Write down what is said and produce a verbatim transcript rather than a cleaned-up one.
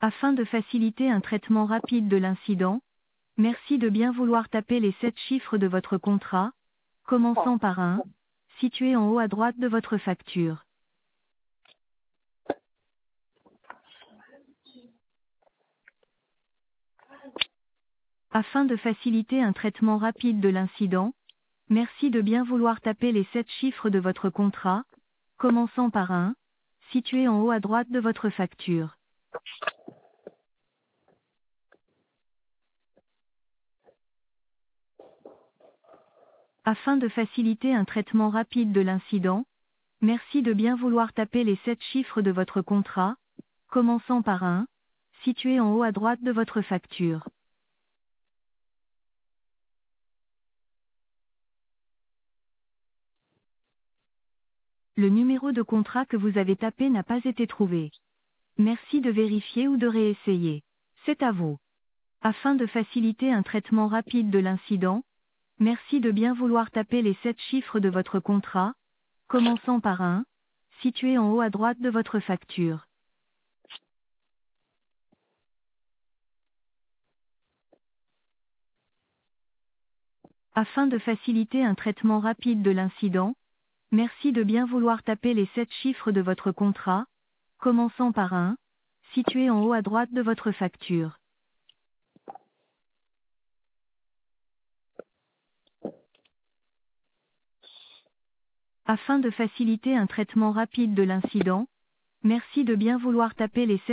Afin de faciliter un traitement rapide de l'incident, merci de bien vouloir taper les sept chiffres de votre contrat, commençant par un, situé en haut à droite de votre facture. Afin de faciliter un traitement rapide de l'incident, merci de bien vouloir taper les sept chiffres de votre contrat, commençant par un, situé en haut à droite de votre facture. Afin de faciliter un traitement rapide de l'incident, merci de bien vouloir taper les sept chiffres de votre contrat, commençant par un, situé en haut à droite de votre facture. Le numéro de contrat que vous avez tapé n'a pas été trouvé. Merci de vérifier ou de réessayer. C'est à vous. Afin de faciliter un traitement rapide de l'incident, merci de bien vouloir taper les sept chiffres de votre contrat, commençant par un, situé en haut à droite de votre facture. Afin de faciliter un traitement rapide de l'incident, merci de bien vouloir taper les sept chiffres de votre contrat, commençant par un, situé en haut à droite de votre facture. Afin de faciliter un traitement rapide de l'incident, merci de bien vouloir taper les